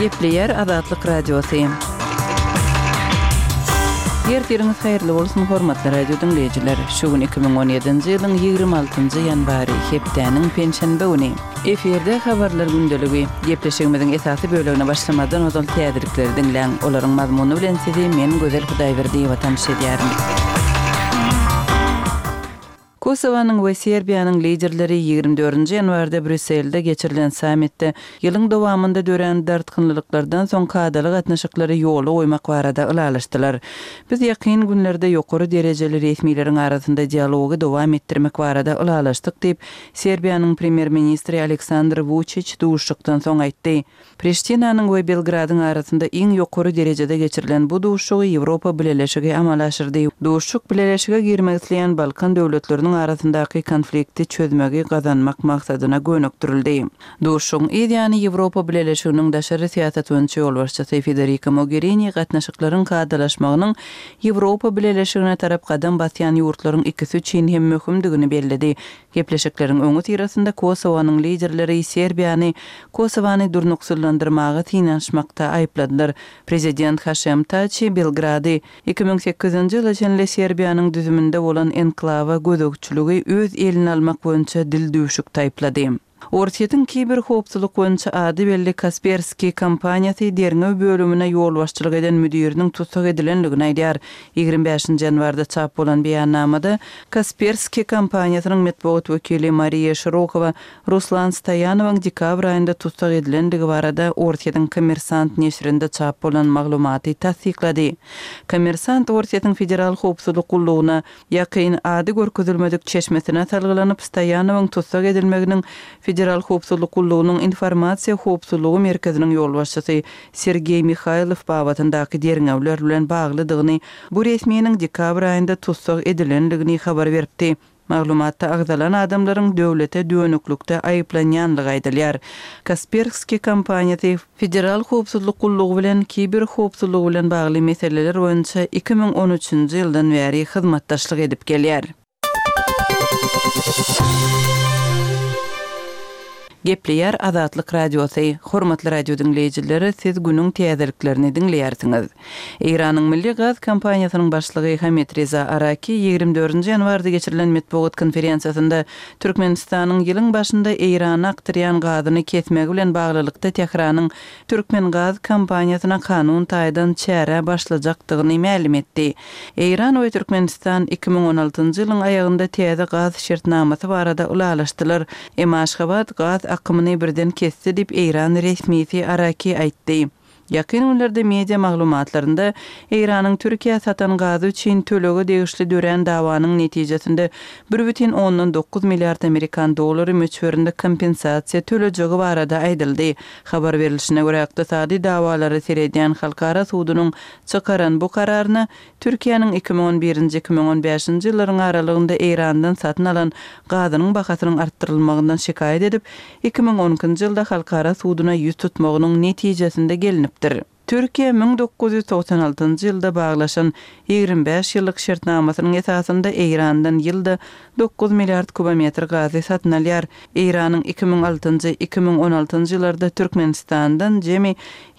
Gepleyer Azatlyk Radiosu. Yerleriniz hayırlı bolsun hormatly radio dinleyijiler. Şu gün 2017-nji ýylyň 26-njy ýanwary hepdeniň penşenbe güni. Eferde habarlar gündeligi. Gepleşigimiziň esasy bölegine başlamadan ozal täzirlikleri dinleň. Olaryň mazmuny bilen sizi men Gözel Hudaýberdi watanşy edýärim. Kosovanyň we Serbiýanyň liderleri 24-nji ýanwarda Brüsselde geçirilen sammitde ýylyň dowamında dören dartgynlyklardan soň kadaly gatnaşyklary ýoly goýmak barada ulalaşdylar. Biz ýakyn günlerde ýokary derejeli resmiýleriň arasynda dialogy dowam etdirmek barada ulalaşdyk diýip Serbiýanyň premier ministri Aleksandr Vučić duşukdan soň aýtdy. Priştinanyň we Belgradyň arasynda iň ýokary derejede geçirilen bu duşugy Ýewropa Birleşigi amal aşyrdy. Duşuk Birleşige girmek isleýän Balkan döwletleriniň arasyndaky konflikti çözmegi gazanmak maksadyna gönükdirildi. Duşuň ideýany Ýewropa Birleşiginiň daşary siýasat öňçi ýolbaşçysy Federica Mogherini gatnaşyklaryň kadalaşmagynyň Ýewropa Birleşigine tarap gadam basýan ýurtlaryň ikisi üçin hem möhümdigini bellädi. Gepleşikleriň öňü tirasynda Kosovanyň liderleri Serbiýany Kosovany durnuksullandyrmagy tynanşmakda aýpladylar. Prezident Haşem Taçi Belgrady 2008-nji ýyl içinde Serbiýanyň düzüminde bolan enklawa gödökçüligi öz eline almak boýunça dil döwüşük taýplady. Ortiýetiň kiber howpsuzlyk boýunça ady belli Kaspersky kompaniýasy derňe bölümine ýolbaşçylyk eden müdiriniň tutsak edilenligini aýdýar. 25-nji ýanwarda çap bolan beýannamada Kaspersky kompaniýasynyň medeniýet wekili Mariya Shirokova Ruslan Stoyanowyň dekabr aýynda tutsak edilendigi barada Ortiýetiň Kommersant neşrinde çap bolan maglumaty tasdiklady. Kommersant Ortiýetiň federal howpsuzlyk gullugyna ýakyn ady görkezilmedik çeşmesine salgylanyp Stoyanowyň tutsak edilmeginiň Federal howpsuzlyk gullugynyň informasiýa howpsuzlygy merkeziniň ýolbaşçysy Sergey Mikhailov babatyndaky derňewler bilen baglydygyny bu resmiýetiň dekabr aýynda tutsak edilenligini habar berdi. Maglumatda agzalan adamlaryň döwlete dönüklükde aýyplanýanlygy aýdylýar. Kaspersky kompaniýasy federal howpsuzlyk gullugy bilen kiber howpsuzlygy bilen bagly meseleler boýunça 2013-nji ýyldan bäri hyzmatdaşlyk edip gelýär. Gepleyer Azatlyk Radiosu. Hormatly radio dinleyijileri, siz günüň täzirliklerini dinleýärsiňiz. Iranyň milli gaz kompaniýasynyň başlygy Hamet Reza Araki 24-nji ýanwarda geçirilen medeniýet konferensiýasynda Türkmenistanyň ýylyň başynda Irany akdyrýan gazyny kesmek bilen baglylykda Tehranyň Türkmen gaz kompaniýasyna kanun taýdan çäre başlajakdygyny ma'lum etdi. Iran we Türkmenistan 2016-njy ýylyň aýagynda täze gaz şertnamasy barada ulalaşdylar. Aşgabat gaz akymyny birden kesdi diýip Iran resmiýeti Araki aýtdy. Ýakyn günlerde media maglumatlarynda Iranyň Türkiýe satan gazy üçin tölegi degişli dören dawanyň netijesinde 1,9 milliard Amerikan dollary möçberinde kompensasiýa tölejegi barada aýdyldy. Habar berilişine görä ykdysady dawalary seredýän halkara sudunyň çykaran bu kararyny Türkiýanyň 2011-2015-nji ýyllaryň aralygynda Irandan satyn alan gazynyň bahasynyň artdyrylmagyny şikaýet edip 2012-nji ýylda halkara suduna ýüz tutmagynyň netijesinde gelinip Türkiýe 1996-njy ýylda baglaşan 25 ýyllyk şertnamasynyň esasynda Irandan ýylda 9 milliard kubometr gazy satyn alýar. Iranyň 2006-2016-njy ýyllarda Türkmenistandan jemi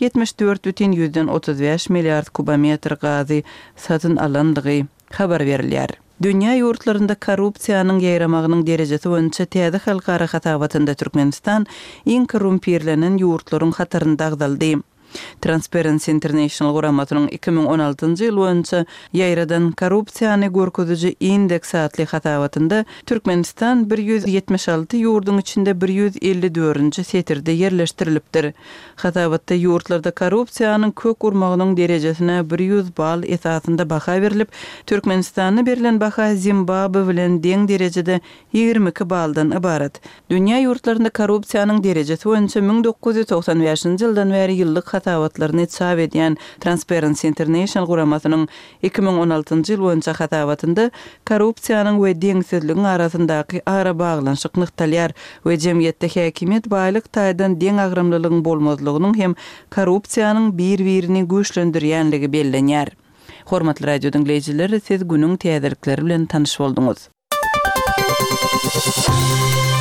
74,35 milliard kubometr gazy satyn alandygy habar berilýär. Dünya ýurtlarynda korrupsiýanyň ýaýramagynyň derejesi boýunça täze halkara hatabatynda Türkmenistan iň korrumpirlenen ýurtlaryň hatarynda agzaldy. Transparency International guramatynyň 2016-njy ýyl boýunça ýaýradan korrupsiýany görkezüji indeks atly hatabatynda Türkmenistan 176 ýurduň içinde 154-nji setirde ýerleşdirilipdir. Hatabatda ýurtlarda korrupsiýanyň kök urmagynyň derejesine 100 bal esasynda baha berilip, Türkmenistanyna berilen baha Zimbabwe bilen deň derejede 22 baldan ibarat. Dünya ýurtlarynda korrupsiýanyň derejesi boýunça 1995-nji ýyldan bäri ýyllyk hatabatlaryny çap edýän Transparency International guramasynyň 2016-njy ýyl boýunça hatabatynda korrupsiýanyň we deňsizligiň arasyndaky ara baglanşyk nyktalýar we jemgyýetde häkimet baýlyk taýdan deň agramlylygyň bolmazlygynyň hem korrupsiýanyň bir-birini güýçlendirýänligi bellenýär. Hormatly radio dinleyijiler, siz günüň täzirlikleri bilen tanyş bolduňuz.